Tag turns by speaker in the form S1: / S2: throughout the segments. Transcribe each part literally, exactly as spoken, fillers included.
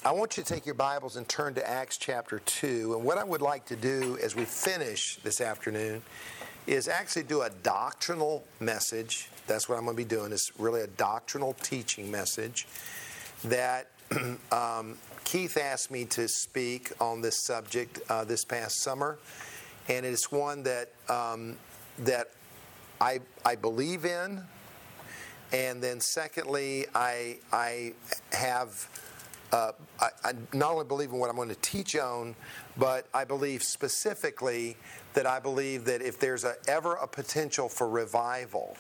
S1: I want you to take your Bibles and turn to Acts chapter two. And what I would like to do as we finish this afternoon is actually do a doctrinal message. That's what I'm going to be doing. It's really a doctrinal teaching message that um, Keith asked me to speak on this subject uh, this past summer. And it's one that um, that I I believe in. And then secondly, I I have... Uh, I, I not only believe in what I'm going to teach on, but I believe specifically that I believe that if there's a, ever a potential for revival,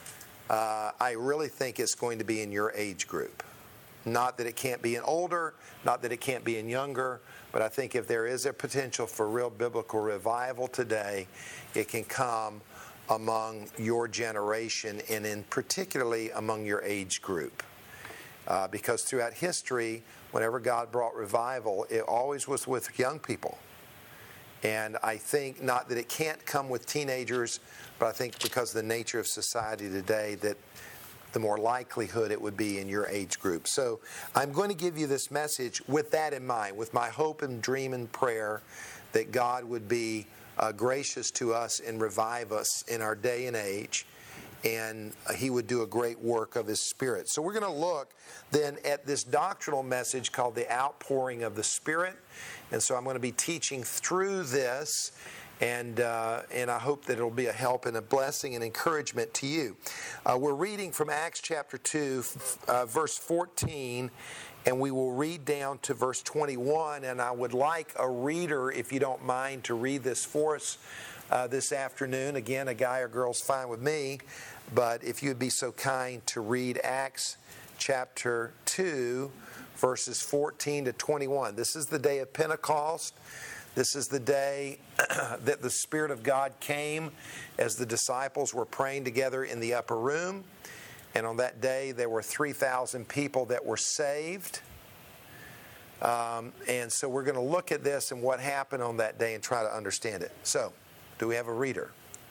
S1: uh, I really think it's going to be in your age group. Not that it can't be in older, not that it can't be in younger, but I think if there is a potential for real biblical revival today, it can come among your generation and in particularly among your age group. Uh, because throughout history, whenever God brought revival, it always was with young people. And I think not that it can't come with teenagers, but I think because of the nature of society today, that the more likelihood it would be in your age group. So I'm going to give you this message with that in mind, with my hope and dream and prayer that God would be uh, gracious to us and revive us in our day and age. And He would do a great work of His Spirit. So we're going to look then at this doctrinal message called the outpouring of the Spirit. And so I'm going to be teaching through this, and uh, and I hope that it'll be a help and a blessing and encouragement to you. Uh, we're reading from Acts chapter two, uh, verse fourteen, and we will read down to verse twenty-one. And I would like a reader, if you don't mind, to read this for us uh, this afternoon. Again, a guy or girl's fine with me. But if you would be so kind to read Acts chapter two, verses fourteen to twenty-one. This is the day of Pentecost. This is the day that the Spirit of God came as the disciples were praying together in the upper room. And on that day, there were three thousand people that were saved. Um, and so we're going to look at this and what happened on that day and try to understand it. So, do we have a reader?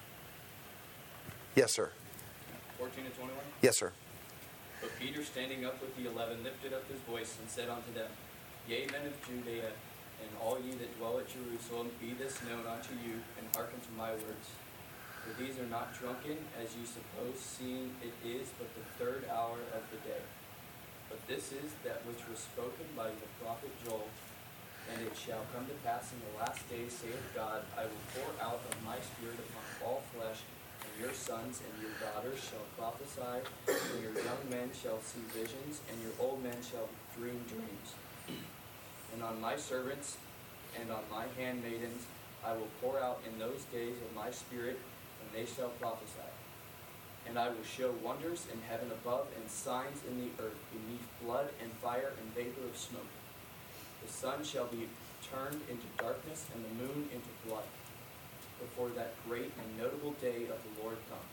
S1: Yes, sir.
S2: fourteen to twenty-one?
S1: Yes, sir.
S2: But Peter, standing up with the eleven, lifted up his voice and said unto them, Yea, men of Judea, and all ye that dwell at Jerusalem, be this known unto you, and hearken to my words. For these are not drunken, as ye suppose, seeing it is but the third hour of the day. But this is that which was spoken by the prophet Joel. And it shall come to pass in the last days, saith God, I will pour out of my Spirit upon all flesh, and your sons and your daughters shall prophesy, and your young men shall see visions, and your old men shall dream dreams. And on my servants and on my handmaidens I will pour out in those days of my Spirit, and they shall prophesy. And I will show wonders in heaven above, and signs in the earth, beneath blood and fire and vapor of smoke. The sun shall be turned into darkness, and the moon into blood, before that great and notable day of the Lord come.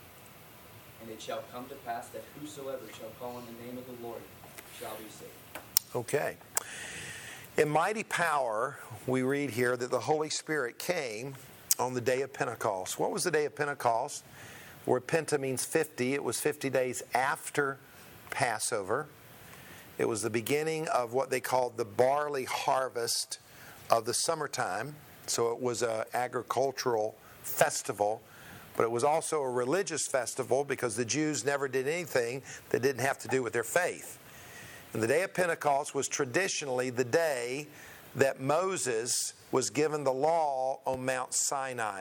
S2: And it shall come to pass that whosoever shall call on the name of the Lord shall be saved.
S1: Okay. In mighty power, we read here that the Holy Spirit came on the day of Pentecost. What was the day of Pentecost? Where Penta means fifty. It was fifty days after Passover. It was the beginning of what they called the barley harvest of the summertime. So it was an agricultural festival, but it was also a religious festival because the Jews never did anything that didn't have to do with their faith. And the day of Pentecost was traditionally the day that Moses was given the law on Mount Sinai,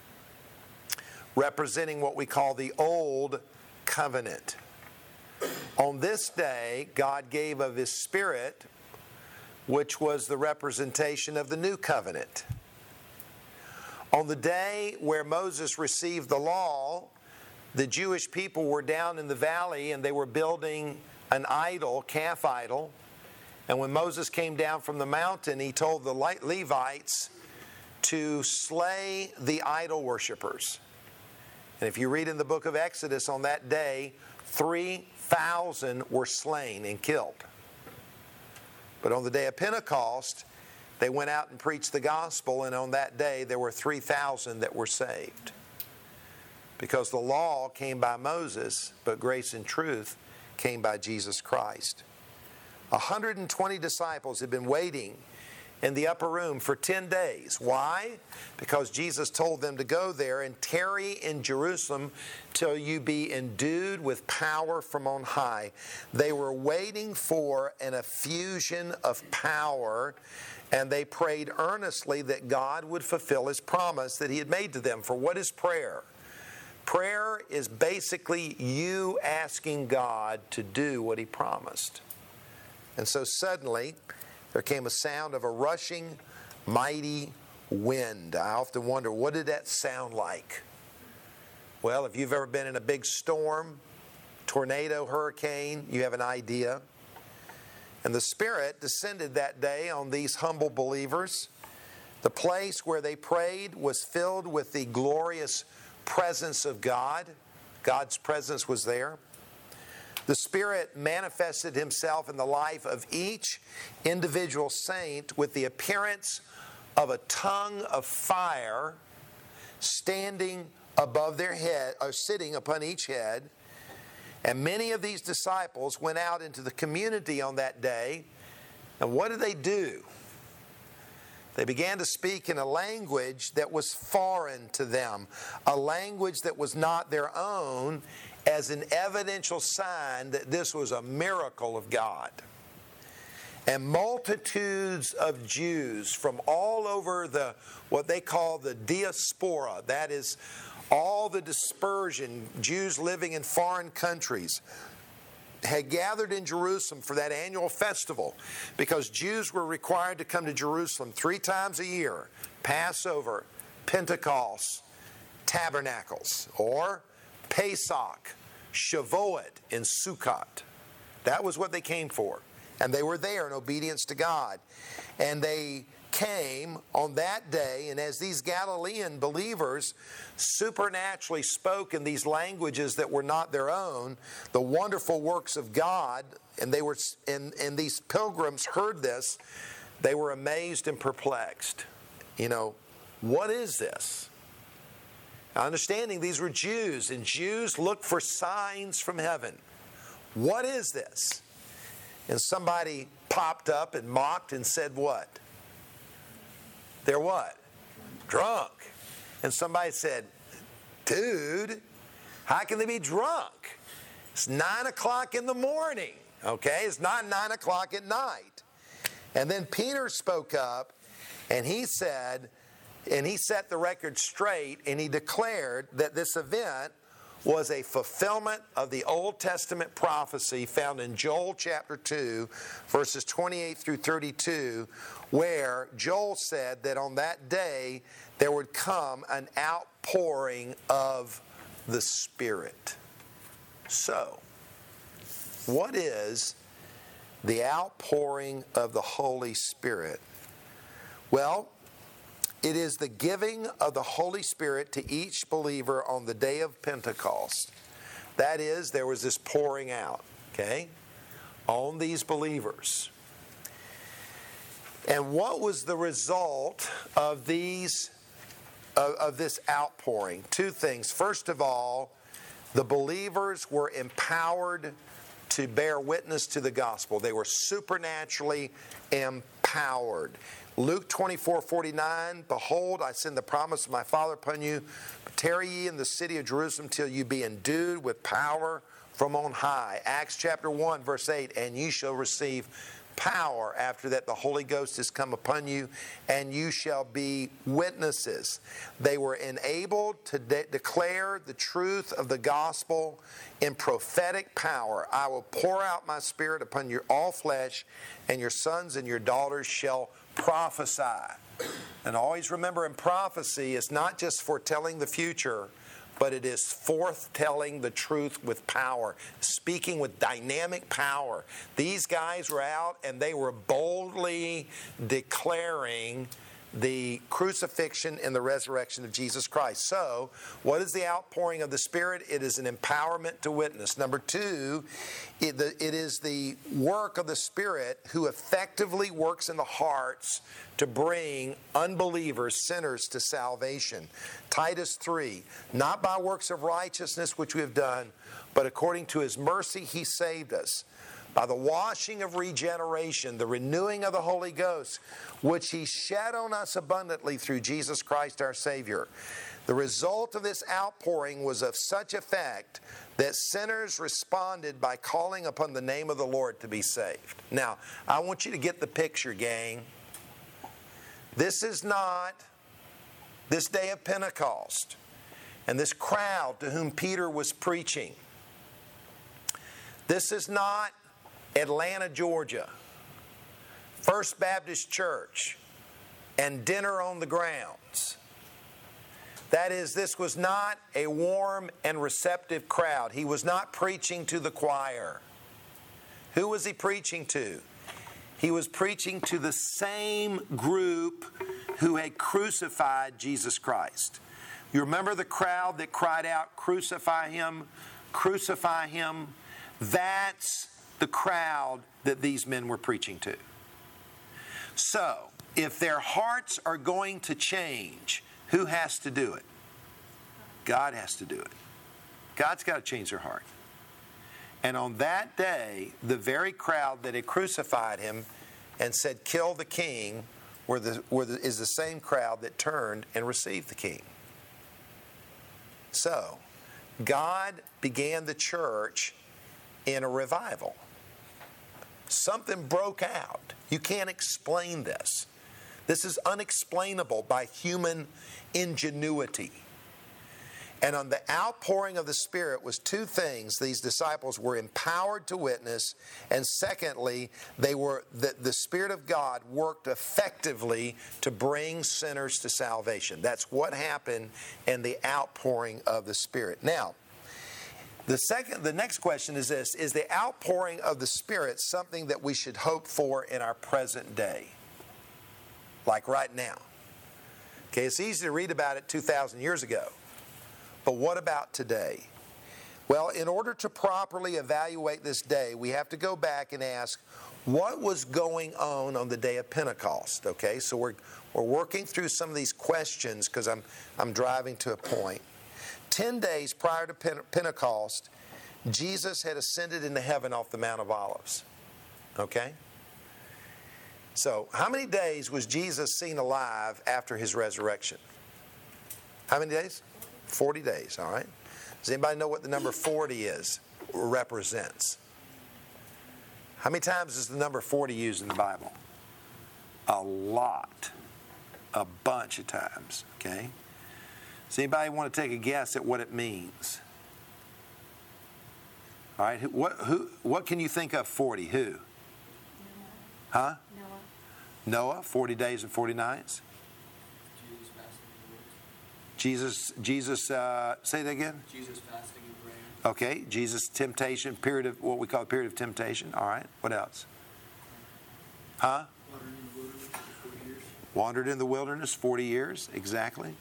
S1: representing what we call the Old Covenant. On this day, God gave of His Spirit, which was the representation of the New Covenant. On the day where Moses received the law, the Jewish people were down in the valley and they were building an idol, calf idol. And when Moses came down from the mountain, he told the Levites to slay the idol worshipers. And if you read in the book of Exodus, on that day, three thousand were slain and killed. But on the day of Pentecost, they went out and preached the gospel, and on that day there were three thousand that were saved. Because the law came by Moses, but grace and truth came by Jesus Christ. one hundred twenty disciples had been waiting in the upper room for ten days. Why? Because Jesus told them to go there and tarry in Jerusalem till you be endued with power from on high. They were waiting for an effusion of power, and they prayed earnestly that God would fulfill His promise that He had made to them. For what is prayer? Prayer is basically you asking God to do what He promised. And so suddenly, there came a sound of a rushing, mighty wind. I often wonder, what did that sound like? Well, if you've ever been in a big storm, tornado, hurricane, you have an idea. And the Spirit descended that day on these humble believers. The place where they prayed was filled with the glorious presence of God. God's presence was there. The Spirit manifested Himself in the life of each individual saint with the appearance of a tongue of fire standing above their head, or sitting upon each head. And many of these disciples went out into the community on that day. And what did they do? They began to speak in a language that was foreign to them, a language that was not their own, as an evidential sign that this was a miracle of God. And multitudes of Jews from all over the, what they call the diaspora, that is all the dispersion, Jews living in foreign countries, had gathered in Jerusalem for that annual festival, because Jews were required to come to Jerusalem three times a year: Passover, Pentecost, Tabernacles, or Pesach, Shavuot, and Sukkot. That was what they came for. And they were there in obedience to God. And they came on that day, and as these Galilean believers supernaturally spoke in these languages that were not their own, the wonderful works of God, and they were, and, and these pilgrims heard this, they were amazed and perplexed. You know, what is this? Understanding these were Jews, and Jews look for signs from heaven. What is this? And somebody popped up and mocked and said what? They're what? Drunk. And somebody said, dude, how can they be drunk? It's nine o'clock in the morning, okay? It's not nine o'clock at night. And then Peter spoke up, and he said, and he set the record straight, and he declared that this event was a fulfillment of the Old Testament prophecy found in Joel chapter two, verses twenty-eight through thirty-two, where Joel said that on that day there would come an outpouring of the Spirit. So, what is the outpouring of the Holy Spirit? Well, it is the giving of the Holy Spirit to each believer on the day of Pentecost. That is, there was this pouring out, okay, on these believers. And what was the result of these, of, of this outpouring? Two things. First of all, the believers were empowered to bear witness to the gospel. They were supernaturally empowered. Luke twenty-four forty-nine, behold, I send the promise of my Father upon you. Tarry ye in the city of Jerusalem till you be endued with power from on high. Acts chapter one, verse eight, and ye shall receive power after that the Holy Ghost has come upon you, and you shall be witnesses. They were enabled to de- declare the truth of the gospel in prophetic power. I will pour out my Spirit upon your all flesh, and your sons and your daughters shall prophesy. And always remember, in prophecy, it's not just foretelling the future, but it is forthtelling the truth with power, speaking with dynamic power. These guys were out and they were boldly declaring the crucifixion and the resurrection of Jesus Christ. So, what is the outpouring of the Spirit? It is an empowerment to witness. Number two, it, the, it is the work of the Spirit who effectively works in the hearts to bring unbelievers, sinners, to salvation. Titus three, not by works of righteousness which we have done, but according to His mercy He saved us by the washing of regeneration, the renewing of the Holy Ghost, which He shed on us abundantly through Jesus Christ our Savior. The result of this outpouring was of such effect that sinners responded by calling upon the name of the Lord to be saved. Now, I want you to get the picture, gang. This is not this day of Pentecost and this crowd to whom Peter was preaching. This is not Atlanta, Georgia, First Baptist Church, and dinner on the grounds. That is, this was not a warm and receptive crowd. He was not preaching to the choir. Who was he preaching to? He was preaching to the same group who had crucified Jesus Christ. You remember the crowd that cried out, "Crucify Him, crucify Him"? That's the crowd that these men were preaching to. So, if their hearts are going to change, who has to do it? God has to do it. God's got to change their heart. And on that day, the very crowd that had crucified Him and said, "Kill the King," were the, were the, is the same crowd that turned and received the King. So, God began the church in a revival. Something broke out. You can't explain this. This is unexplainable by human ingenuity. And on the outpouring of the Spirit was two things. These disciples were empowered to witness, and secondly, they were the, the Spirit of God worked effectively to bring sinners to salvation. That's what happened in the outpouring of the Spirit. Now, the second, the next question is this: is the outpouring of the Spirit something that we should hope for in our present day? Like right now. Okay, it's easy to read about it two thousand years ago. But what about today? Well, in order to properly evaluate this day, we have to go back and ask, what was going on on the day of Pentecost? Okay, so we're we're working through some of these questions because I'm I'm driving to a point. Ten days prior to Pentecost, Jesus had ascended into heaven off the Mount of Olives. Okay? So, how many days was Jesus seen alive after His resurrection? How many days? forty days, all right? Does anybody know what the number forty is, or represents? How many times is the number forty used in the Bible? A lot. A bunch of times, okay? Does anybody want to take a guess at what it means? All right, what, who, what can you think of forty? Who?
S3: Noah.
S1: Huh?
S3: Noah.
S1: Noah, forty days and forty nights. Jesus, Jesus, uh, say that again?
S2: Jesus fasting and praying.
S1: Okay, Jesus' temptation, period of, what we call a period of temptation. All right, what else? Huh?
S2: Wandered in the wilderness for forty years.
S1: Wandered in the wilderness forty years, exactly.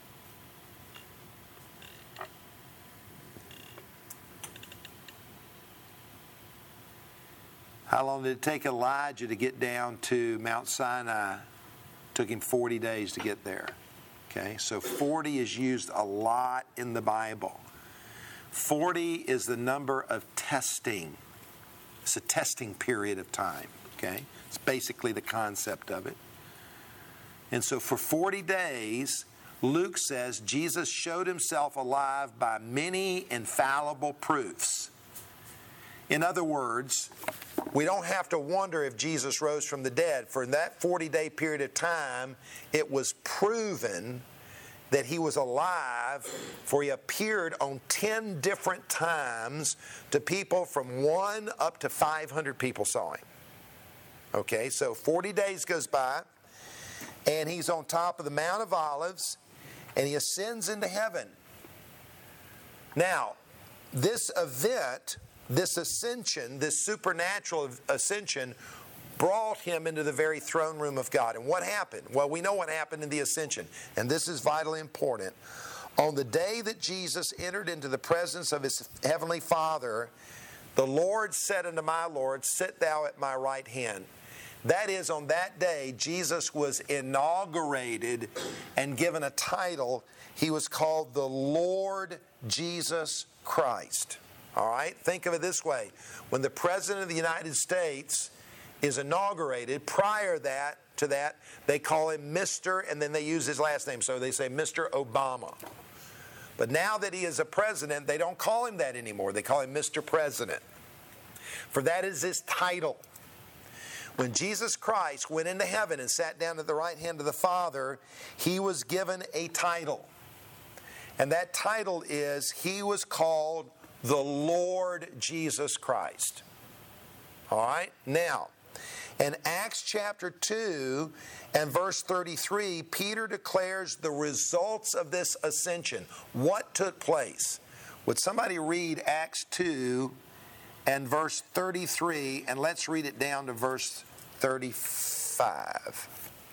S1: How long did it take Elijah to get down to Mount Sinai? It took him forty days to get there. Okay, so forty is used a lot in the Bible. forty is the number of testing. It's a testing period of time. Okay, it's basically the concept of it. And so for forty days, Luke says Jesus showed Himself alive by many infallible proofs. In other words, we don't have to wonder if Jesus rose from the dead. For in that forty-day period of time, it was proven that He was alive, for He appeared on ten different times to people from one up to five hundred people saw Him. Okay, so forty days goes by, and He's on top of the Mount of Olives, and He ascends into heaven. Now, this event, this ascension, this supernatural ascension, brought Him into the very throne room of God. And what happened? Well, we know what happened in the ascension, and this is vitally important. On the day that Jesus entered into the presence of His heavenly Father, the Lord said unto my Lord, "Sit thou at my right hand." That is, on that day, Jesus was inaugurated and given a title. He was called the Lord Jesus Christ. All right? Think of it this way. When the President of the United States is inaugurated, prior that to that, they call him Mister and then they use his last name. So they say Mister Obama. But now that he is a president, they don't call him that anymore. They call him Mister President. For that is his title. When Jesus Christ went into heaven and sat down at the right hand of the Father, he was given a title. And that title is, he was called the Lord Jesus Christ. All right? Now, in Acts chapter two and verse thirty-three, Peter declares the results of this ascension. What took place? Would somebody read Acts two and verse thirty-three, and let's read it down to verse thirty-five.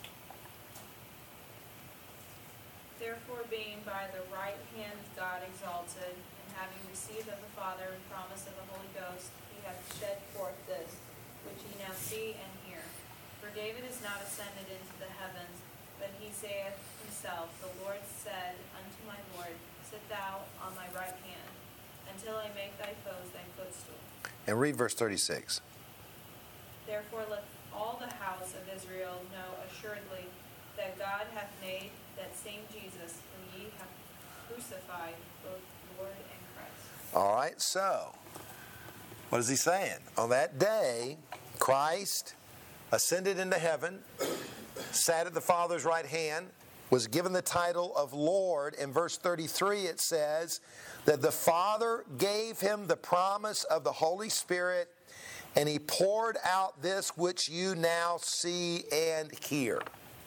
S3: Therefore, being by the right hand of God exalted, and having received of the Father the promise of the Holy Ghost, he hath shed forth this, which ye now see and hear. For David is not ascended into the heavens, but he saith himself, the Lord said unto my Lord, sit thou on my right hand, until I make thy foes thy footstool.
S1: And read verse thirty-six.
S3: Therefore let all the house of Israel know assuredly that God hath made that same Jesus, whom ye have crucified, both Lord and Christ.
S1: All right, so what is he saying? On that day, Christ ascended into heaven, sat at the Father's right hand, was given the title of Lord. In verse thirty-three it says that the Father gave him the promise of the Holy Spirit, and he poured out this which you now see and hear.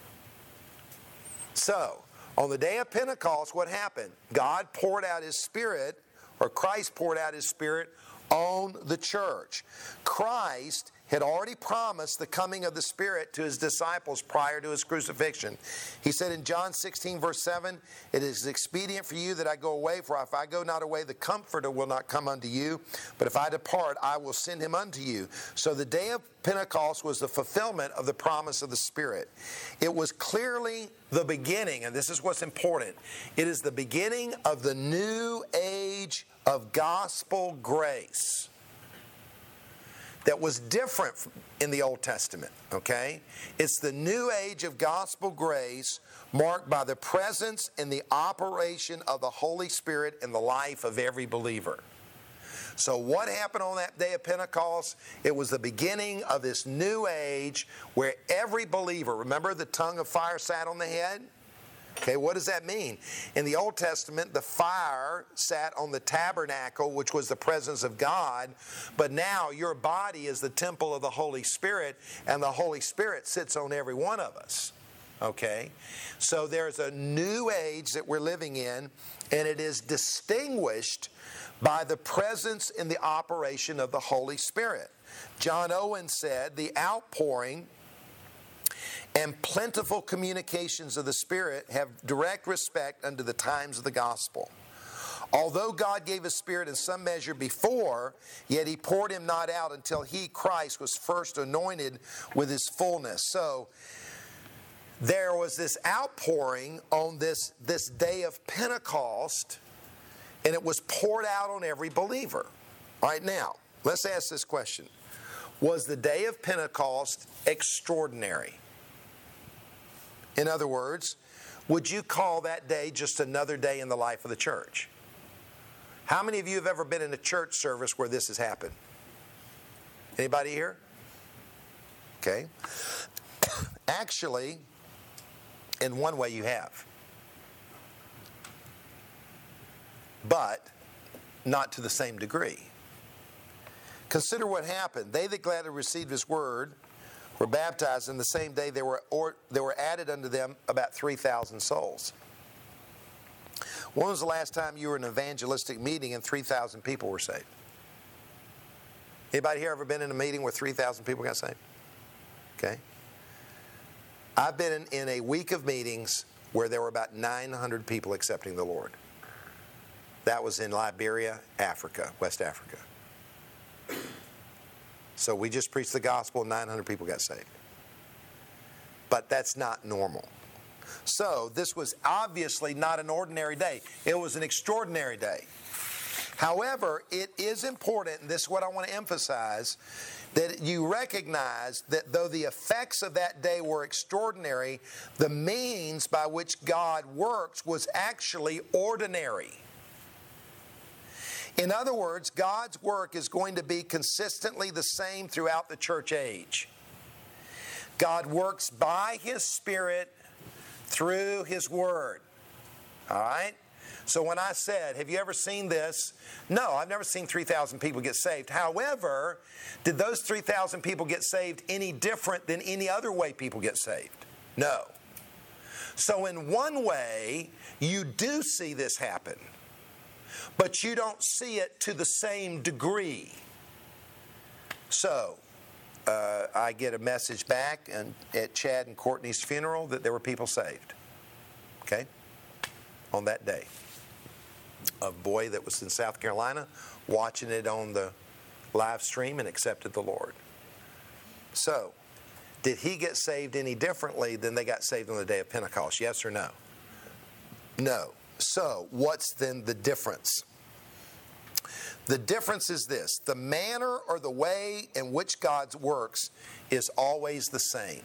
S1: So, on the day of Pentecost, what happened? God poured out his Spirit, or Christ poured out his Spirit on the church. Christ had already promised the coming of the Spirit to his disciples prior to his crucifixion. He said in John sixteen, verse seven, it is expedient for you that I go away, for if I go not away, the Comforter will not come unto you. But if I depart, I will send him unto you. So the day of Pentecost was the fulfillment of the promise of the Spirit. It was clearly the beginning, and this is what's important. It is the beginning of the new age of gospel grace that was different in the Old Testament, okay? It's the new age of gospel grace marked by the presence and the operation of the Holy Spirit in the life of every believer. So what happened on that day of Pentecost? It was the beginning of this new age where every believer, remember the tongue of fire sat on the head? Okay, what does that mean? In the Old Testament, the fire sat on the tabernacle, which was the presence of God. But now your body is the temple of the Holy Spirit, and the Holy Spirit sits on every one of us. Okay? So there's a new age that we're living in, and it is distinguished by the presence and the operation of the Holy Spirit. John Owen said, the outpouring and plentiful communications of the Spirit have direct respect unto the times of the gospel. Although God gave his Spirit in some measure before, yet he poured him not out until he, Christ, was first anointed with his fullness. So there was this outpouring on this, this day of Pentecost, and it was poured out on every believer. All right, now, let's ask this question. Was the day of Pentecost extraordinary? In other words, would you call that day just another day in the life of the church? How many of you have ever been in a church service where this has happened? Anybody here? Okay. Actually, in one way you have. But not to the same degree. Consider what happened. They that gladly received his word were baptized, and the same day there were or, there were added unto them about three thousand souls. When was the last time you were in an evangelistic meeting and three thousand people were saved? Anybody here ever been in a meeting where three thousand people got saved? Okay. I've been in, in a week of meetings where there were about nine hundred people accepting the Lord. That was in Liberia, Africa, West Africa. So we just preached the gospel and nine hundred people got saved. But that's not normal. So this was obviously not an ordinary day. It was an extraordinary day. However, it is important, and this is what I want to emphasize, that you recognize that though the effects of that day were extraordinary, the means by which God works was actually ordinary. In other words, God's work is going to be consistently the same throughout the church age. God works by His Spirit through His Word. All right? So when I said, have you ever seen this? No, I've never seen three thousand people get saved. However, did those three thousand people get saved any different than any other way people get saved? No. So in one way, you do see this happen, but you don't see it to the same degree. So, uh, I get a message back and, at Chad and Courtney's funeral that there were people saved. Okay? On that day. A boy that was in South Carolina watching it on the live stream and accepted the Lord. So, did he get saved any differently than they got saved on the day of Pentecost? Yes or no? No. So, what's then the difference? The difference is this: the manner or the way in which God works is always the same.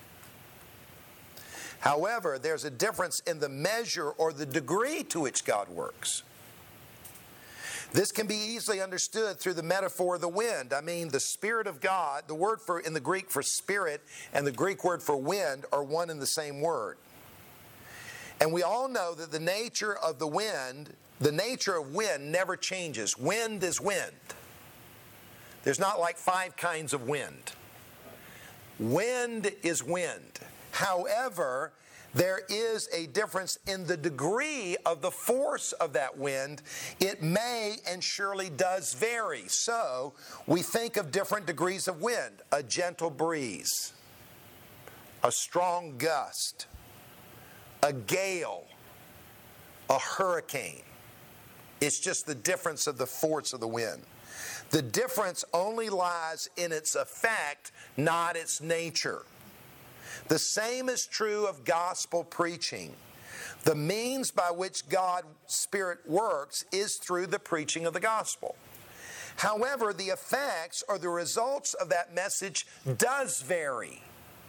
S1: However, there's a difference in the measure or the degree to which God works. This can be easily understood through the metaphor of the wind. I mean, the Spirit of God, the word for in the Greek for spirit and the Greek word for wind are one and the same word. And we all know that the nature of the wind, the nature of wind never changes. Wind is wind. There's not like five kinds of wind. Wind is wind. However, there is a difference in the degree of the force of that wind. It may and surely does vary. So, we think of different degrees of wind. A gentle breeze, a strong gust, a gale, a hurricane. It's just the difference of the force of the wind. The difference only lies in its effect, not its nature. The same is true of gospel preaching. The means by which God's Spirit works is through the preaching of the gospel. However, the effects or the results of that message does vary.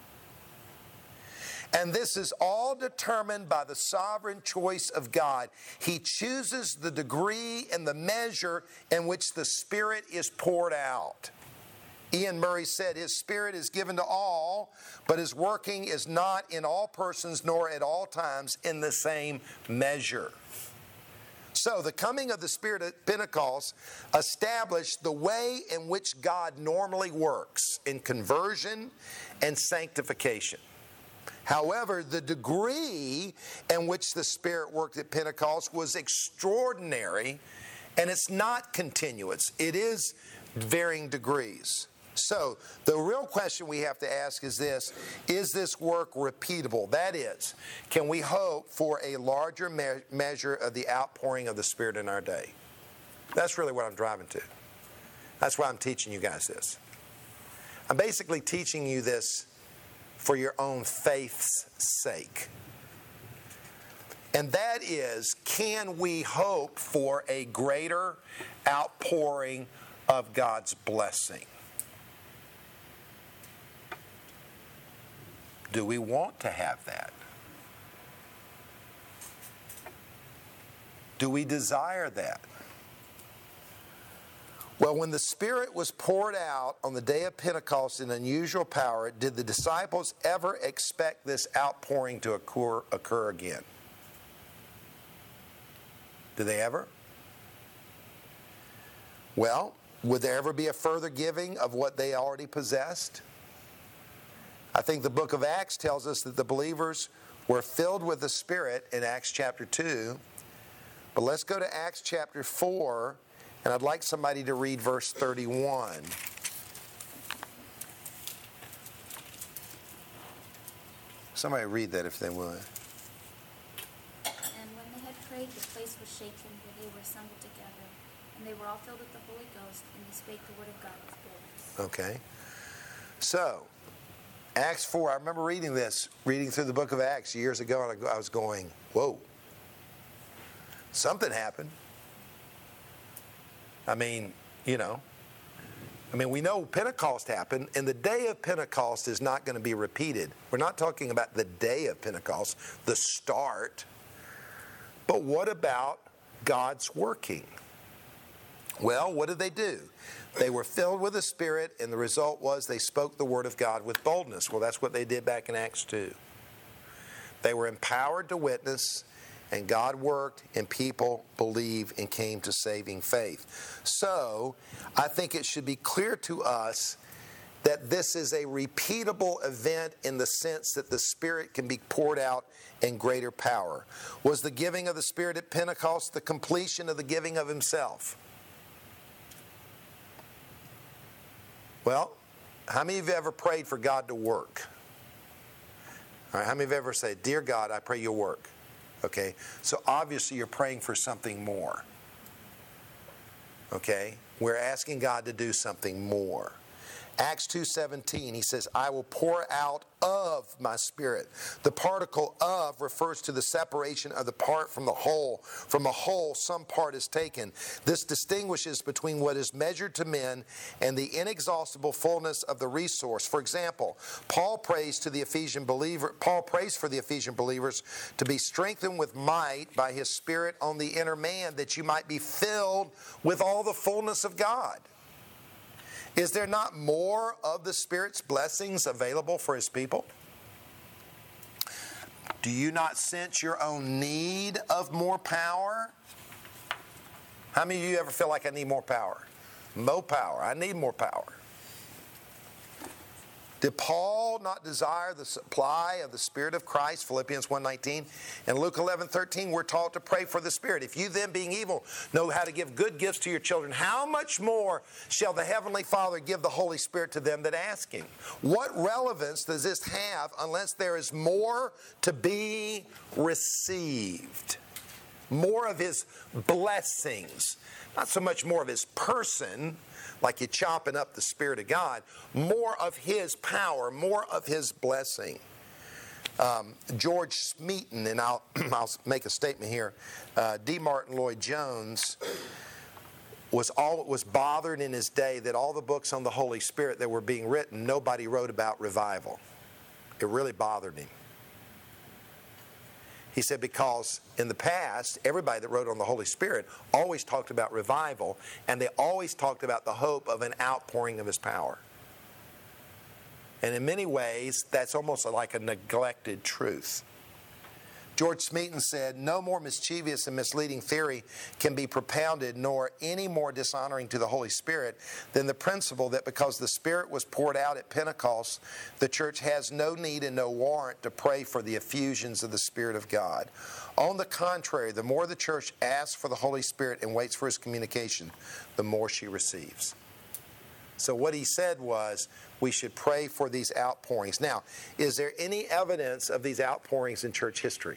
S1: And this is all determined by the sovereign choice of God. He chooses the degree and the measure in which the Spirit is poured out. Ian Murray said, His Spirit is given to all, but His working is not in all persons nor at all times in the same measure. So the coming of the Spirit at Pentecost established the way in which God normally works in conversion and sanctification. However, the degree in which the Spirit worked at Pentecost was extraordinary, and it's not continuous. It is varying degrees. So, the real question we have to ask is this: is this work repeatable? That is, can we hope for a larger me- measure of the outpouring of the Spirit in our day? That's really what I'm driving to. That's why I'm teaching you guys this. I'm basically teaching you this for your own faith's sake. And that is, can we hope for a greater outpouring of God's blessing? Do we want to have that? Do we desire that? Well, when the Spirit was poured out on the day of Pentecost in unusual power, did the disciples ever expect this outpouring to occur, occur again? Did they ever? Well, would there ever be a further giving of what they already possessed? I think the book of Acts tells us that the believers were filled with the Spirit in Acts chapter two. But let's go to Acts chapter four, and I'd like somebody to read verse thirty-one. Somebody read that if they would.
S4: And when they had prayed, the place was shaken where they were assembled together, and they were all filled with the Holy Ghost, and they spake the word of God with boldness.
S1: Okay. So, Acts four, I remember reading this, reading through the book of Acts years ago, and I was going, whoa, something happened. I mean, you know, I mean, we know Pentecost happened, and the day of Pentecost is not going to be repeated. We're not talking about the day of Pentecost, the start. But what about God's working? Well, what did they do? They were filled with the Spirit, and the result was they spoke the word of God with boldness. Well, that's what they did back in Acts two. They were empowered to witness, and God worked, and people believed and came to saving faith. So, I think it should be clear to us that this is a repeatable event in the sense that the Spirit can be poured out in greater power. Was the giving of the Spirit at Pentecost the completion of the giving of Himself? Well, how many of you ever prayed for God to work? All right, how many of you ever said, "Dear God, I pray you'll work"? Okay, so obviously you're praying for something more. Okay, we're asking God to do something more. Acts two seventeen, he says, "I will pour out of my Spirit." The particle "of" refers to the separation of the part from the whole. From a whole, some part is taken. This distinguishes between what is measured to men and the inexhaustible fullness of the resource. For example, Paul prays to the Ephesian believer. Paul prays for the Ephesian believers to be strengthened with might by his Spirit on the inner man, that you might be filled with all the fullness of God. Is there not more of the Spirit's blessings available for His people? Do you not sense your own need of more power? How many of you ever feel like I need more power? More power. I need more power. Did Paul not desire the supply of the Spirit of Christ? Philippians one nineteen. And Luke eleven thirteen, we're taught to pray for the Spirit. If you then, being evil, know how to give good gifts to your children, how much more shall the Heavenly Father give the Holy Spirit to them that ask Him? What relevance does this have unless there is more to be received? More of His blessings. Not so much more of His person, like you're chopping up the Spirit of God, more of His power, more of His blessing. Um, George Smeaton, and I'll, I'll make a statement here, uh, D. Martin Lloyd-Jones was all was bothered in his day that all the books on the Holy Spirit that were being written, nobody wrote about revival. It really bothered him. He said because in the past, everybody that wrote on the Holy Spirit always talked about revival, and they always talked about the hope of an outpouring of His power. And in many ways, that's almost like a neglected truth. George Smeaton said, "No more mischievous and misleading theory can be propounded, nor any more dishonoring to the Holy Spirit than the principle that because the Spirit was poured out at Pentecost, the church has no need and no warrant to pray for the effusions of the Spirit of God. On the contrary, the more the church asks for the Holy Spirit and waits for His communication, the more she receives." So what he said was, we should pray for these outpourings. Now, is there any evidence of these outpourings in church history?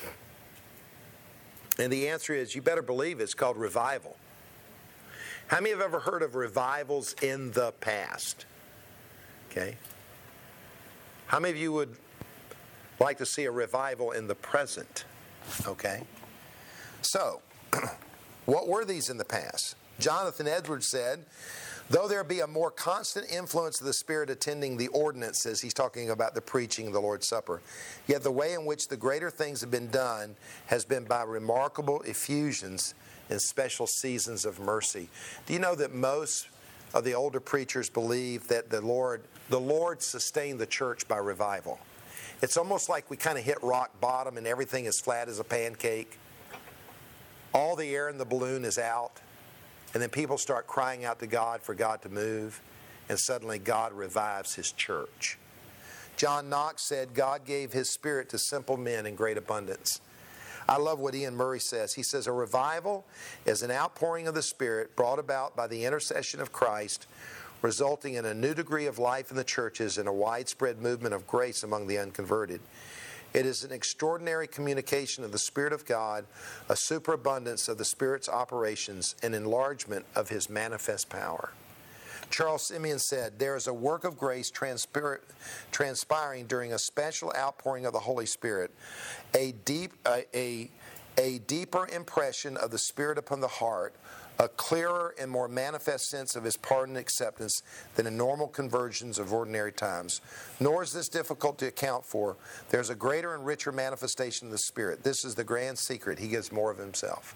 S1: And the answer is, you better believe it's called revival. How many have ever heard of revivals in the past? Okay. How many of you would like to see a revival in the present? Okay. So, what were these in the past? Jonathan Edwards said, though there be a more constant influence of the Spirit attending the ordinances, he's talking about the preaching of the Lord's Supper, yet the way in which the greater things have been done has been by remarkable effusions in special seasons of mercy. Do you know that most of the older preachers believe that the Lord, the Lord sustained the church by revival? It's almost like we kind of hit rock bottom and everything is flat as a pancake. All the air in the balloon is out. And then people start crying out to God for God to move, and suddenly God revives His church. John Knox said, God gave His Spirit to simple men in great abundance. I love what Ian Murray says. He says, a revival is an outpouring of the Spirit brought about by the intercession of Christ, resulting in a new degree of life in the churches and a widespread movement of grace among the unconverted. It is an extraordinary communication of the Spirit of God, a superabundance of the Spirit's operations, an enlargement of His manifest power. Charles Simeon said, there is a work of grace transpir- transpiring during a special outpouring of the Holy Spirit, a deep, a, a, a deeper impression of the Spirit upon the heart, a clearer and more manifest sense of his pardon and acceptance than in normal conversions of ordinary times. Nor is this difficult to account for. There's a greater and richer manifestation of the Spirit. This is the grand secret. He gives more of himself.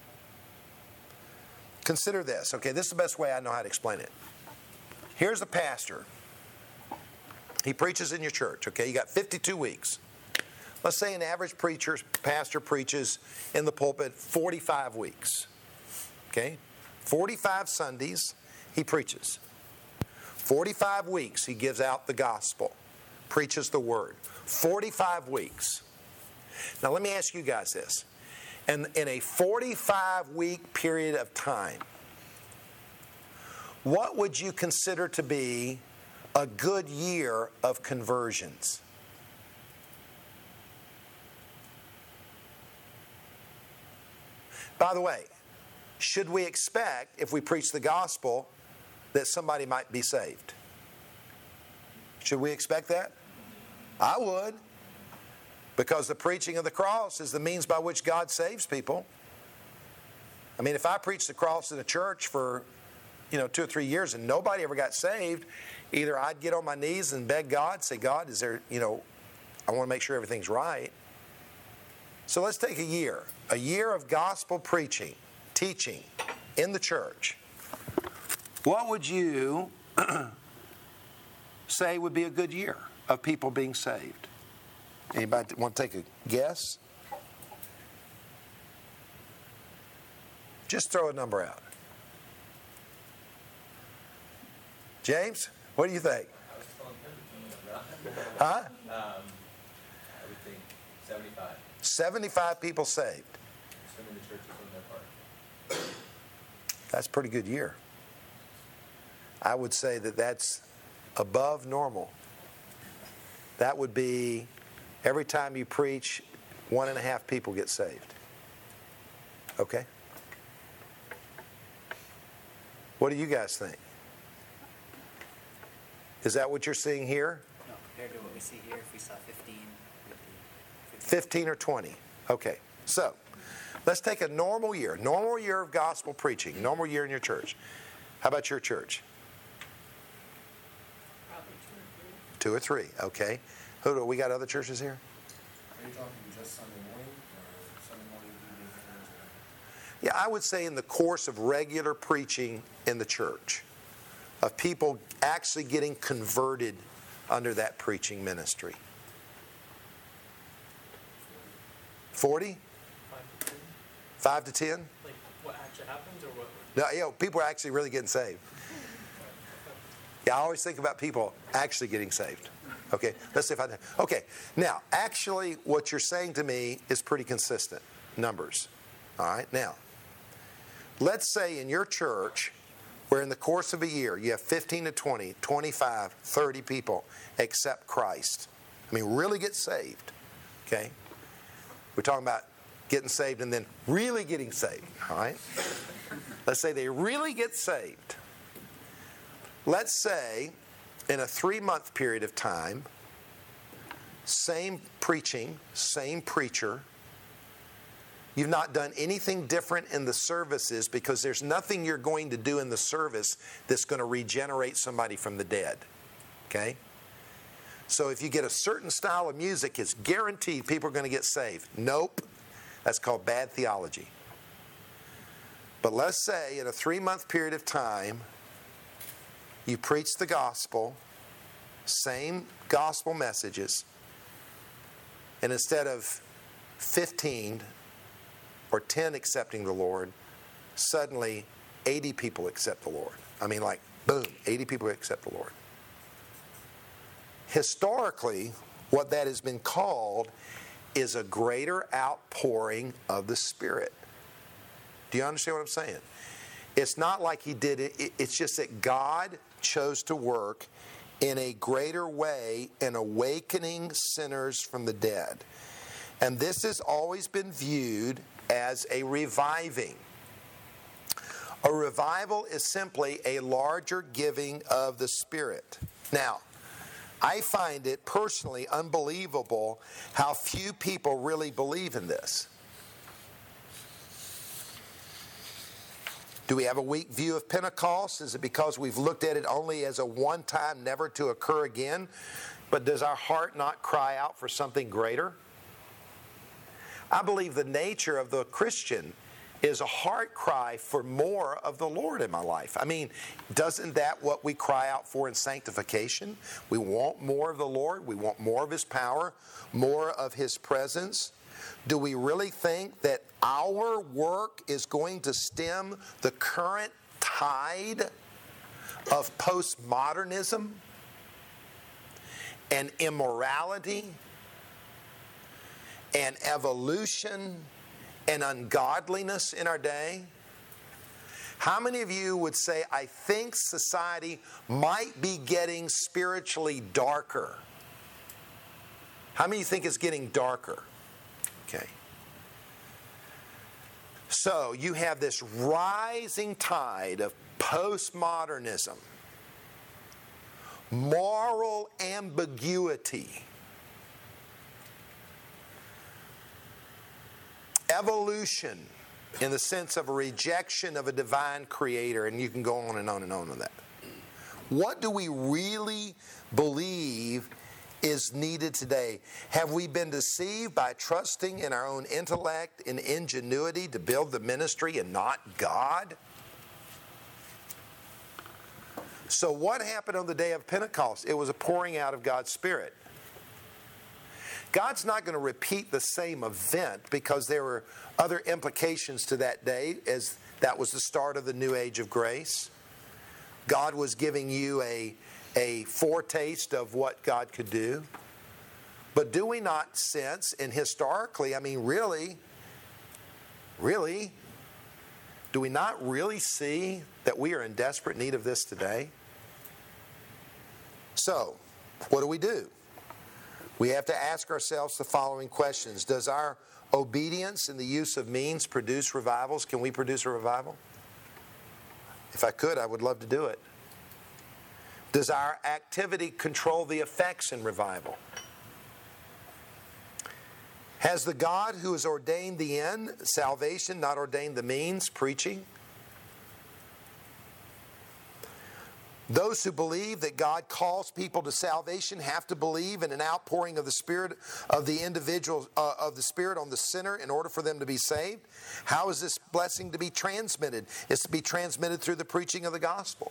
S1: Consider this. Okay, this is the best way I know how to explain it. Here's a pastor. He preaches in your church. Okay, you got fifty-two weeks. Let's say an average preacher, pastor preaches in the pulpit forty-five weeks. Okay? forty-five Sundays he preaches. forty-five weeks he gives out the gospel, preaches the word. forty-five weeks. Now let me ask you guys this. And in a forty-five week period of time, what would you consider to be a good year of conversions? By the way, should we expect, if we preach the gospel, that somebody might be saved? Should we expect that? I would. Because the preaching of the cross is the means by which God saves people. I mean, if I preached the cross in a church for, you know, two or three years and nobody ever got saved, either I'd get on my knees and beg God, say, God, is there, you know, I want to make sure everything's right. So let's take a year. A year of gospel preaching, teaching in the church. What would you say would be a good year of people being saved? Anybody want to take a guess? Just throw a number out. James, what do you think?
S5: I was telling him to
S1: Huh?
S5: Um, I would think seventy-five.
S1: seventy-five people saved.
S5: Assuming the church is on their part.
S1: That's a pretty good year. I would say that that's above normal. That would be every time you preach, one and a half people get saved. Okay? What do you guys think? Is that what you're seeing here?
S6: No, compared to what we see here, if we saw fifteen, would be
S1: fifteen or twenty. Okay. So, let's take a normal year. Normal year of gospel preaching. Normal year in your church. How about your church?
S2: Probably two or three.
S1: Two or three. Okay. Who do we got other churches here?
S7: Are you talking just Sunday morning or Sunday morning, evening, Thursday?
S1: Yeah, I would say in the course of regular preaching in the church, of people actually getting converted under that preaching ministry. forty?
S8: Five to ten?
S1: five to ten?
S8: Like what actually happens or what?
S1: No, you know, people are actually really getting saved. Yeah, I always think about people actually getting saved. Okay, let's see if I can. Okay, now, actually, what you're saying to me is pretty consistent. Numbers. All right, now, let's say in your church, where in the course of a year, you have fifteen to twenty, twenty-five, thirty people accept Christ. I mean, really get saved. Okay? We're talking about getting saved and then really getting saved. All right? Let's say they really get saved. Let's say in a three-month period of time, same preaching, same preacher. You've not done anything different in the services because there's nothing you're going to do in the service that's going to regenerate somebody from the dead. Okay? So if you get a certain style of music, it's guaranteed people are going to get saved. Nope. That's called bad theology. But let's say in a three-month period of time, you preach the gospel, same gospel messages, and instead of fifteen or ten accepting the Lord, suddenly eighty people accept the Lord. I mean, like, boom, eighty people accept the Lord. Historically, what that has been called is a greater outpouring of the Spirit. Do you understand what I'm saying? It's not like he did it. It's just that God chose to work in a greater way in awakening sinners from the dead. And this has always been viewed as a reviving. A revival is simply a larger giving of the Spirit. Now, I find it personally unbelievable how few people really believe in this. Do we have a weak view of Pentecost? Is it because we've looked at it only as a one time, never to occur again? But does our heart not cry out for something greater? I believe the nature of the Christian is a heart cry for more of the Lord in my life. I mean, doesn't that what we cry out for in sanctification? We want more of the Lord. We want more of His power, more of His presence. Do we really think that our work is going to stem the current tide of postmodernism and immorality and evolution and ungodliness in our day? How many of you would say, I think society might be getting spiritually darker? How many of you think it's getting darker? Okay. So you have this rising tide of postmodernism, moral ambiguity, evolution in the sense of a rejection of a divine creator, and you can go on and on and on with that. What do we really believe is needed today? Have we been deceived by trusting in our own intellect and ingenuity to build the ministry and not God? So what happened on the day of Pentecost? It was a pouring out of God's Spirit. God's not going to repeat the same event because there were other implications to that day, as that was the start of the new age of grace. God was giving you a, a foretaste of what God could do. But do we not sense, and historically, I mean, really, really, do we not really see that we are in desperate need of this today? So, what do we do? We have to ask ourselves the following questions. Does our obedience in the use of means produce revivals? Can we produce a revival? If I could, I would love to do it. Does our activity control the effects in revival? Has the God who has ordained the end, salvation, not ordained the means, preaching? Those who believe that God calls people to salvation have to believe in an outpouring of the Spirit of the individual uh, of the Spirit on the sinner in order for them to be saved. How is this blessing to be transmitted? It's to be transmitted through the preaching of the gospel.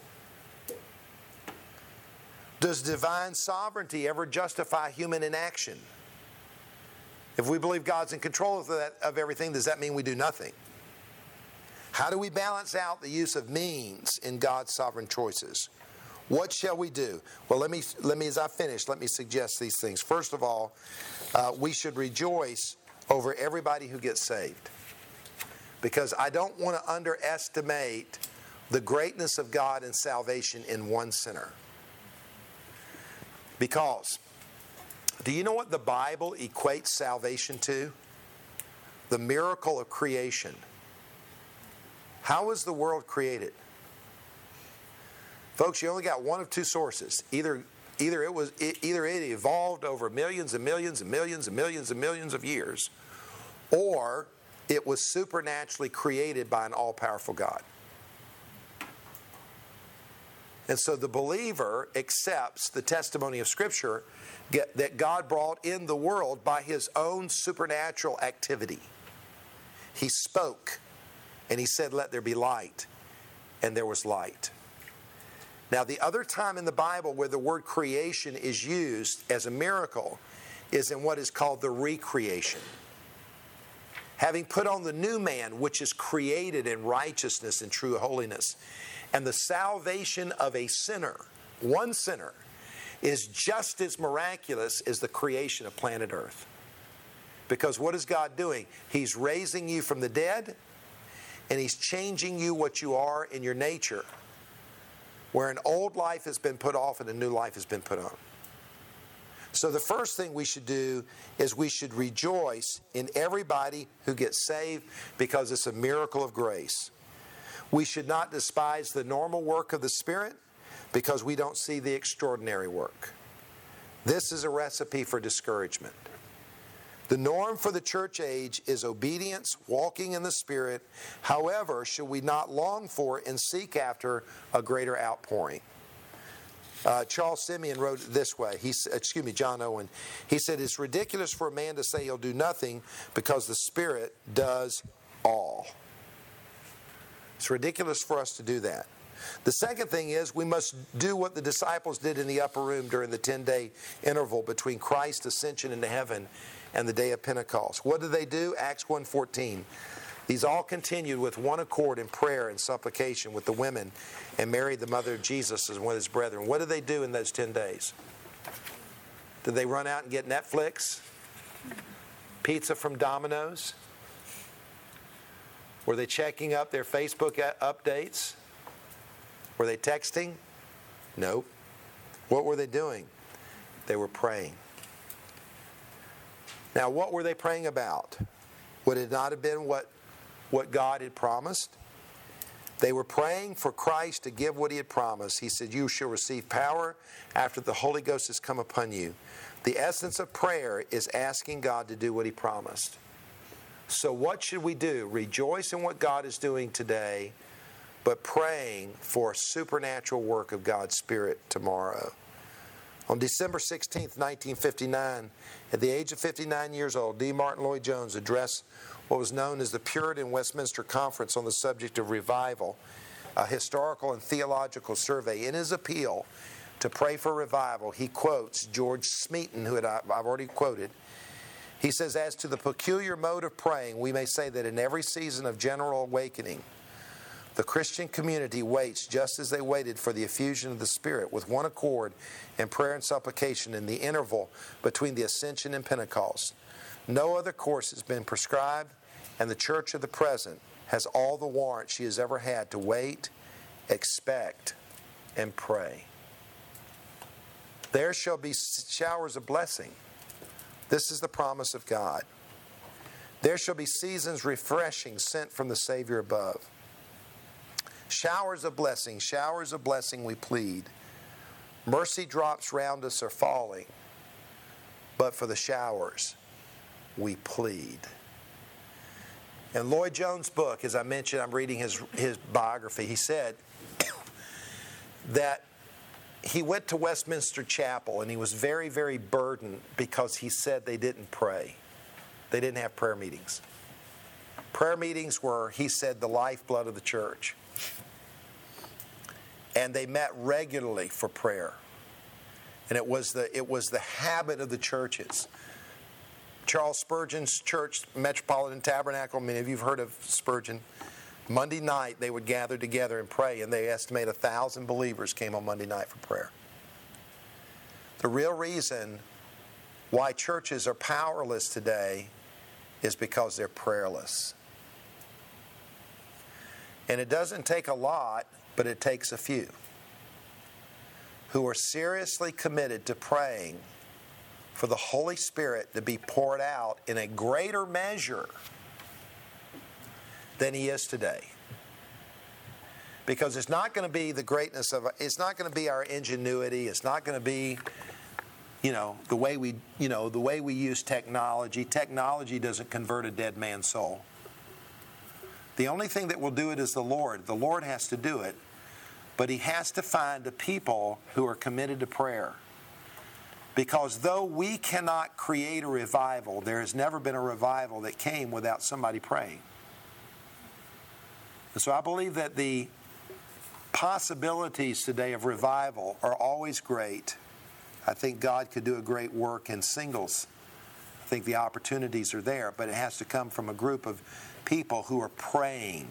S1: Does divine sovereignty ever justify human inaction? If we believe God's in control of, that, of everything, does that mean we do nothing? How do we balance out the use of means in God's sovereign choices? What shall we do? Well, let me, let me as I finish, let me suggest these things. First of all, uh, we should rejoice over everybody who gets saved. Because I don't want to underestimate the greatness of God and salvation in one sinner. Because, do you know what the Bible equates salvation to? The miracle of creation. How was the world created? Folks, you only got one of two sources. Either, either it was, either it evolved over millions and millions and millions and millions and millions of years, or it was supernaturally created by an all-powerful God. And so the believer accepts the testimony of Scripture that God brought in the world by His own supernatural activity. He spoke, and He said, "Let there be light," and there was light. Now, the other time in the Bible where the word creation is used as a miracle is in what is called the recreation. Having put on the new man, which is created in righteousness and true holiness. And the salvation of a sinner, one sinner, is just as miraculous as the creation of planet Earth. Because what is God doing? He's raising you from the dead, and He's changing you what you are in your nature, where an old life has been put off and a new life has been put on. So the first thing we should do is we should rejoice in everybody who gets saved because it's a miracle of grace. We should not despise the normal work of the Spirit because we don't see the extraordinary work. This is a recipe for discouragement. The norm for the church age is obedience, walking in the Spirit. However, should we not long for and seek after a greater outpouring? Uh, Charles Simeon wrote it this way. He, excuse me, John Owen. He said, it's ridiculous for a man to say he'll do nothing because the Spirit does all. It's ridiculous for us to do that. The second thing is we must do what the disciples did in the upper room during the ten-day interval between Christ's ascension into heaven and the day of Pentecost. What did they do? Acts one fourteen. These all continued with one accord in prayer and supplication with the women and Mary, the mother of Jesus, as one of his brethren. What did they do in those ten days? Did they run out and get Netflix? Pizza from Domino's? Were they checking up their Facebook updates? Were they texting? Nope. What were they doing? They were praying. Now, what were they praying about? Would it not have been what, what God had promised? They were praying for Christ to give what he had promised. He said, you shall receive power after the Holy Ghost has come upon you. The essence of prayer is asking God to do what he promised. So what should we do? Rejoice in what God is doing today, but praying for a supernatural work of God's Spirit tomorrow. On December sixteenth, nineteen fifty-nine, at the age of fifty-nine years old, D. Martin Lloyd-Jones addressed what was known as the Puritan Westminster Conference on the subject of revival, a historical and theological survey. In his appeal to pray for revival, he quotes George Smeaton, who I've already quoted. He says, as to the peculiar mode of praying, we may say that in every season of general awakening, the Christian community waits just as they waited for the effusion of the Spirit with one accord in prayer and supplication in the interval between the Ascension and Pentecost. No other course has been prescribed, and the church of the present has all the warrant she has ever had to wait, expect, and pray. There shall be showers of blessing. This is the promise of God. There shall be seasons refreshing sent from the Savior above. Showers of blessing, showers of blessing we plead. Mercy drops round us are falling, but for the showers we plead. In Lloyd-Jones' book, as I mentioned, I'm reading his, his biography, he said that he went to Westminster Chapel and he was very, very burdened because he said they didn't pray. They didn't have prayer meetings. Prayer meetings were, he said, the lifeblood of the church. And they met regularly for prayer. And it was the it was the habit of the churches. Charles Spurgeon's church, Metropolitan Tabernacle, many of you have heard of Spurgeon. Monday night they would gather together and pray, and they estimate a thousand believers came on Monday night for prayer. The real reason why churches are powerless today is because they're prayerless. And it doesn't take a lot, but it takes a few who are seriously committed to praying for the Holy Spirit to be poured out in a greater measure than he is today. Because it's not going to be the greatness of, it's not going to be our ingenuity, it's not going to be, you know, the way we, you know, the way we use technology. Technology doesn't convert a dead man's soul. The only thing that will do it is the Lord. The Lord has to do it, but he has to find the people who are committed to prayer. Because though we cannot create a revival, there has never been a revival that came without somebody praying. And so I believe that the possibilities today of revival are always great. I think God could do a great work in singles. I think the opportunities are there, but it has to come from a group of people who are praying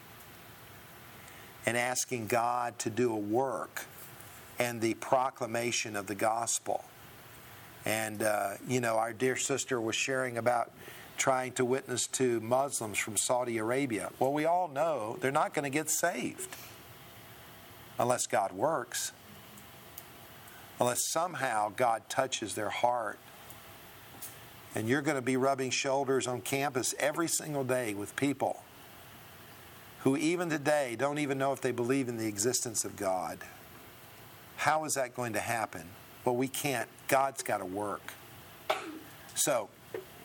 S1: and asking God to do a work and the proclamation of the gospel. And, uh, you know, our dear sister was sharing about trying to witness to Muslims from Saudi Arabia. Well, we all know they're not going to get saved unless God works, unless somehow God touches their heart. And you're going to be rubbing shoulders on campus every single day with people who even today don't even know if they believe in the existence of God. How is that going to happen? Well, we can't. God's got to work. So,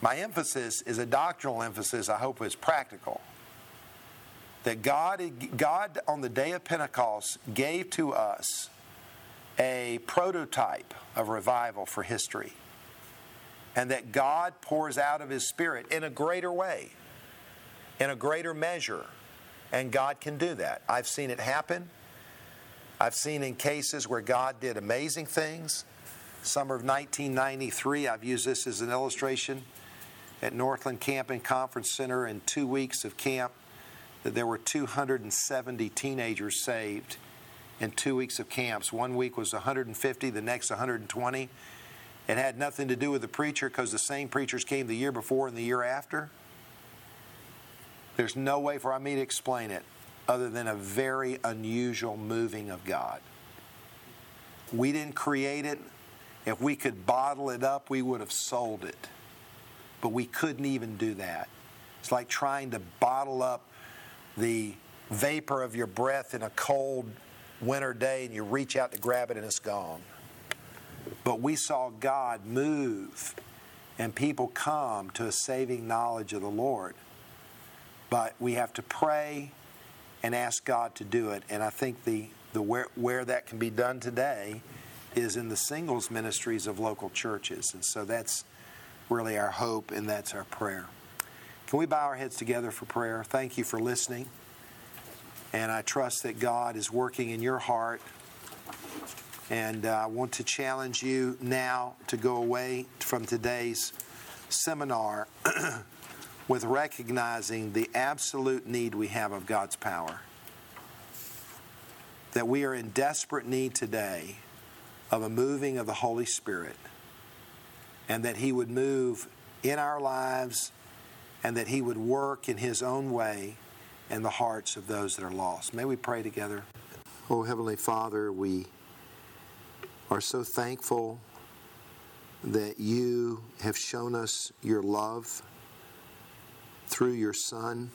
S1: My emphasis is a doctrinal emphasis, I hope is practical. That God, God on the day of Pentecost gave to us a prototype of revival for history. And that God pours out of His Spirit in a greater way, in a greater measure. And God can do that. I've seen it happen. I've seen in cases where God did amazing things. Summer of nineteen ninety-three, I've used this as an illustration. At Northland Camp and Conference Center, in two weeks of camp, that there were two hundred seventy teenagers saved in two weeks of camps. One week was one hundred fifty, the next one hundred twenty. It had nothing to do with the preacher because the same preachers came the year before and the year after. There's no way for me to explain it other than a very unusual moving of God. We didn't create it. If we could bottle it up, we would have sold it. But we couldn't even do that. It's like trying to bottle up the vapor of your breath in a cold winter day and you reach out to grab it and it's gone. But we saw God move and people come to a saving knowledge of the Lord. But we have to pray and ask God to do it. And I think the, the where, where that can be done today is in the singles ministries of local churches. And so that's really our hope and that's our prayer. Can we bow our heads together for prayer? Thank you for listening. And I trust that God is working in your heart. And uh, I want to challenge you now to go away from today's seminar with recognizing the absolute need we have of God's power. That we are in desperate need today of a moving of the Holy Spirit. And that He would move in our lives and that He would work in His own way in the hearts of those that are lost. May we pray together. Oh, Heavenly Father, we are so thankful that You have shown us Your love through Your Son.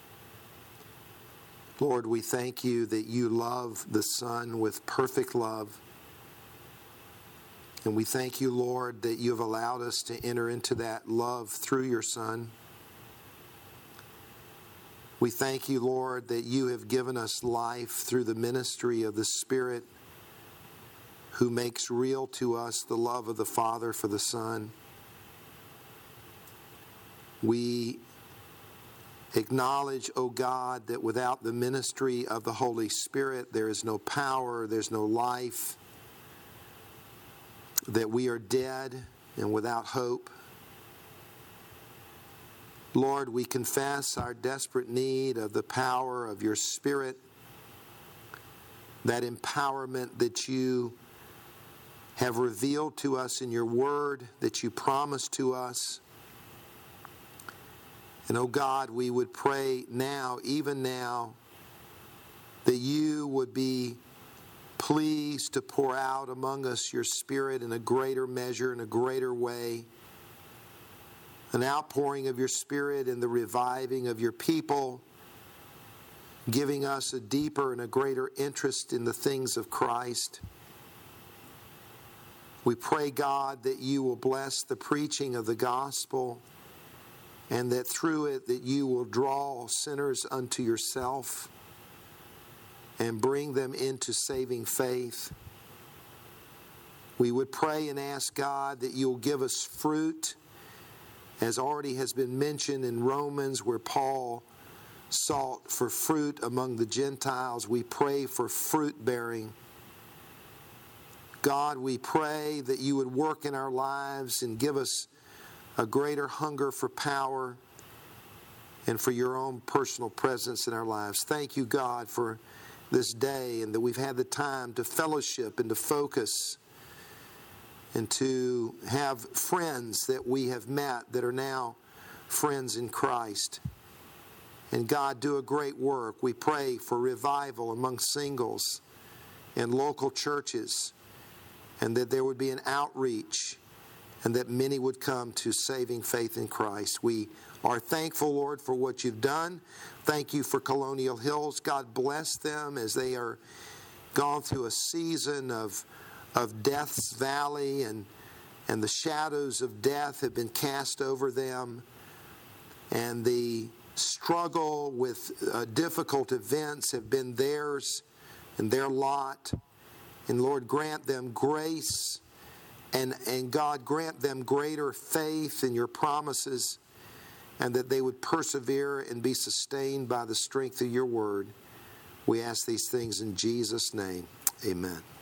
S1: Lord, we thank You that You love the Son with perfect love. And we thank You, Lord, that You have allowed us to enter into that love through Your Son. We thank You, Lord, that You have given us life through the ministry of the Spirit who makes real to us the love of the Father for the Son. We acknowledge, O God, that without the ministry of the Holy Spirit, there is no power, there's no life, that we are dead and without hope. Lord, we confess our desperate need of the power of Your Spirit, that empowerment that You have revealed to us in Your Word, that You promised to us. And, oh God, we would pray now, even now, that You would be pleased to pour out among us Your Spirit in a greater measure, in a greater way. An outpouring of Your Spirit and the reviving of Your people, giving us a deeper and a greater interest in the things of Christ. We pray, God, that You will bless the preaching of the gospel and that through it that You will draw sinners unto Yourself and bring them into saving faith. We would pray and ask, God, that You'll give us fruit, as already has been mentioned in Romans, where Paul sought for fruit among the Gentiles. We pray for fruit bearing. God, we pray that You would work in our lives and give us a greater hunger for power and for Your own personal presence in our lives. Thank You, God, for this day and that we've had the time to fellowship and to focus and to have friends that we have met that are now friends in Christ. And God, do a great work. We pray for revival among singles and local churches, and that there would be an outreach and that many would come to saving faith in Christ. We are thankful, Lord, for what You've done. Thank You for Colonial Hills. God bless them as they are gone through a season of, of Death's Valley and and the shadows of death have been cast over them, and the struggle with uh, difficult events have been theirs and their lot. And Lord, grant them grace, and, and God, grant them greater faith in your promises, and that they would persevere and be sustained by the strength of your word. We ask these things in Jesus' name. Amen.